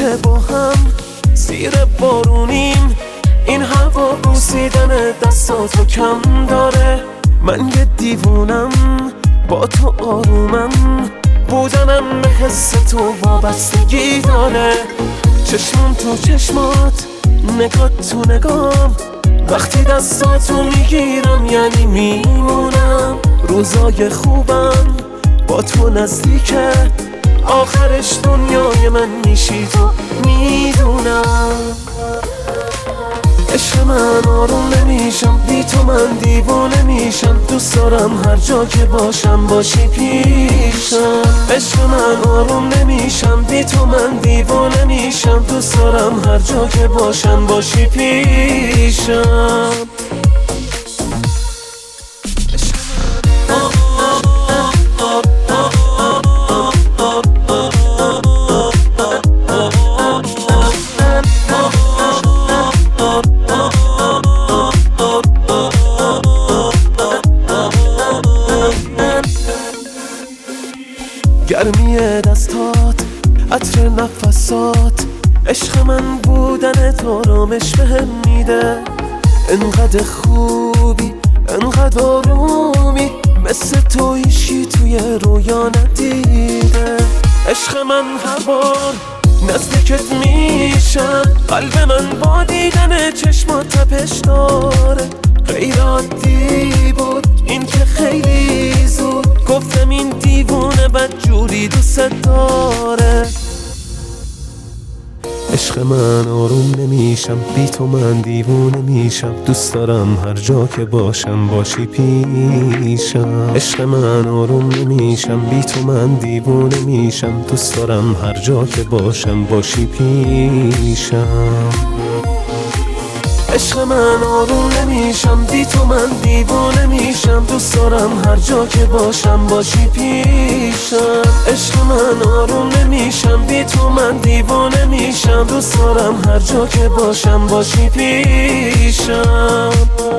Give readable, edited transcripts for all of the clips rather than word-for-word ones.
که با هم زیر بارونیم، این هوا بوسیدن دستاتو کم داره. من یه دیوونم با تو آرومم، بودنم به حس تو وابستگی داره. چشمم تو چشمات، نگاه تو نگام، وقتی دستاتو میگیرم یعنی میمونم. روزای خوبم با تو نزدیکه، آخرش دنیای من میشی تو میدونم. عشق من آروم نمیشم بی تو، من دیوانه میشم. دوست دارم هر جا که باشم باشی پیشم. عشق من آروم نمیشم بی تو، من دیوانه میشم. دوست دارم هر جا که باشم باشی پیشم. گرمی دستات، عطر نفسات، عشق من بودن تو آرامش بهم میده. انقدر خوبی، انقدر آرومی، مثل تو هیچی توی رویا ندیده. عشق من هر بار نزدیکت میشم، قلب من با دیدن چشمات تپش داره. غیر عادی بود این که خیلی زود گفتم این دیوونه بدجوری دوست داره. عشق من آروم نمیشم بی تو، من دیوونه میشم. دوست دارم هر جا که باشم باشی پیشم. عشق من آروم نمیشم بی تو، من دیوونه میشم. دوست دارم هر جا که باشم باشی پیشم. عشق من آروم نمیشم بی تو، من دیوانه میشم. دوست دارم هر جا که باشم باشی پیشم. عشق من آروم نمیشم بی تو، من دیوانه میشم. دوست دارم هر جا که باشم باشی پیشم.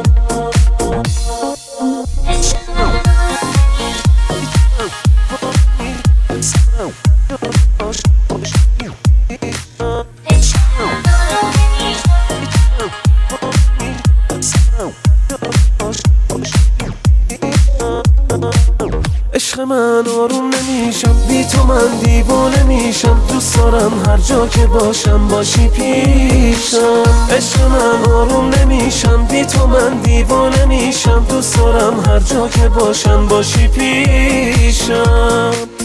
عشق من آروم نمیشم بی تو، من دیوانه میشم. دوست دارم هر جا که باشم باشی پیشم. عشق من آروم نمیشم بی تو، من دیوانه میشم. دوست دارم هر جا که باشم باشی پیشم.